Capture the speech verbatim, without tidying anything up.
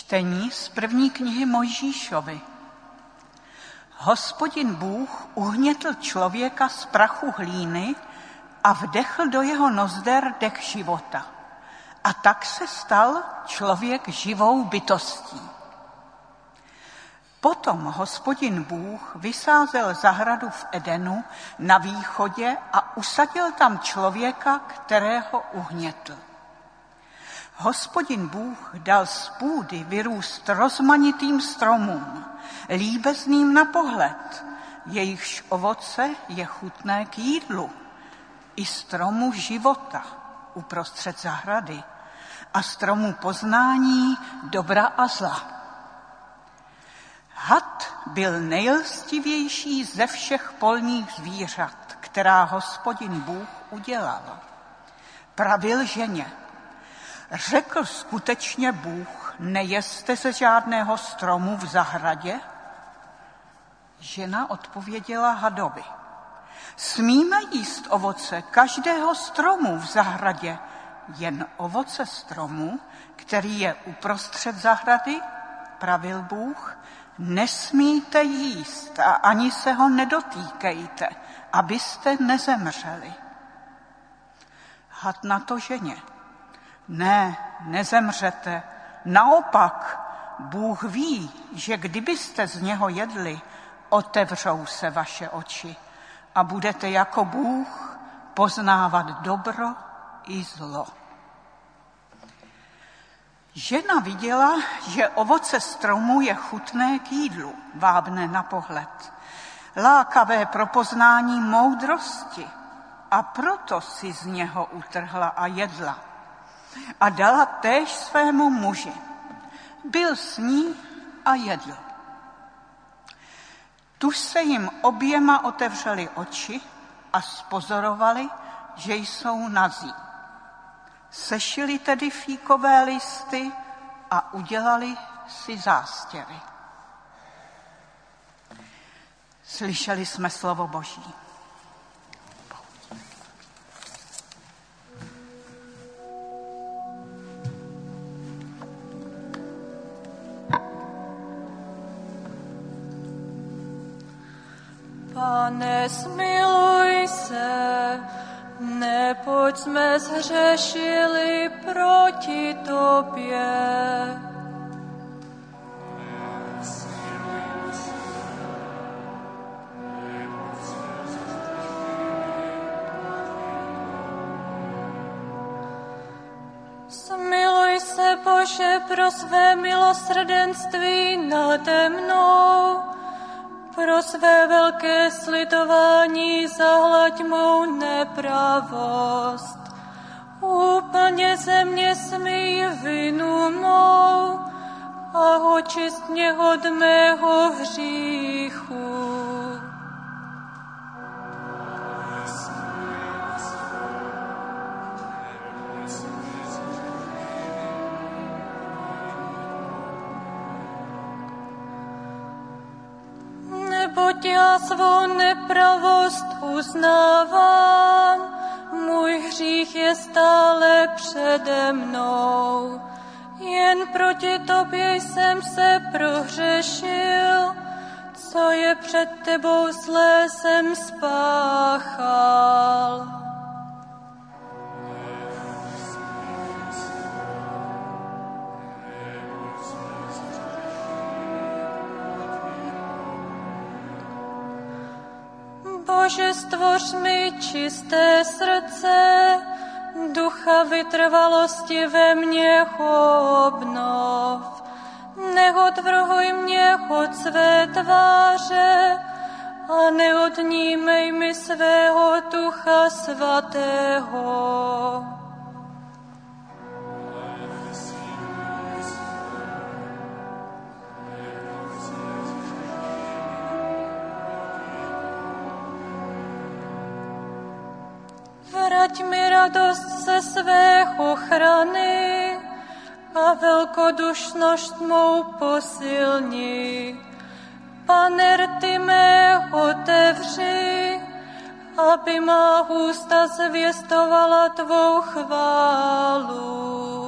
Čtení z první knihy Mojžíšovy. Hospodin Bůh uhnětl člověka z prachu hlíny a vdechl do jeho nozder dech života. A tak se stal člověk živou bytostí. Potom Hospodin Bůh vysázel zahradu v Edenu na východě a usadil tam člověka, kterého uhnětl. Hospodin Bůh dal z půdy vyrůst rozmanitým stromům, líbezným na pohled, jejichž ovoce je chutné k jídlu, i stromu života uprostřed zahrady a stromu poznání dobra a zla. Had byl nejlstivější ze všech polních zvířat, která Hospodin Bůh udělal. Pravil ženě: Řekl skutečně Bůh, nejeste ze žádného stromu v zahradě? Žena odpověděla hadovi: Smíme jíst ovoce každého stromu v zahradě, jen ovoce stromu, který je uprostřed zahrady, pravil Bůh, nesmíte jíst a ani se ho nedotýkejte, abyste nezemřeli. Had na to ženě: Ne, nezemřete. Naopak, Bůh ví, že kdybyste z něho jedli, otevřou se vaše oči a budete jako Bůh poznávat dobro i zlo. Žena viděla, že ovoce stromu je chutné k jídlu, vábné na pohled, lákavé pro poznání moudrosti, a proto si z něho utrhla a jedla. A dala též svému muži. Byl s ní a jedl. Tuž se jim oběma otevřely oči a spozorovali, že jsou nazí. Sešili tedy fíkové listy a udělali si zástěry. Slyšeli jsme slovo Boží. Pane, smiluj se, neboť jsme zhřešili proti tobě. Smiluj se, Bože, pro své milosrdenství nade mnou, pro své velké slitování zahlaď mou nepravost. Úplně ze mě smij vinu mou a očist mě od mého hříchu. Neboť já svou nepravost uznávám, můj hřích je stále přede mnou. Jen proti tobě jsem se prohřešil, co je před tebou zlé jsem spáchal. Bože, stvoř mi čisté srdce, ducha vytrvalosti ve mně obnov. Neodvrhuj mě od své tváře a neodnímej mi svého ducha svatého. Vrať mi radost ze své ochrany a velkodušnost mou posilni. Pane, rty mé otevři, aby má ústa zvěstovala tvou chválu.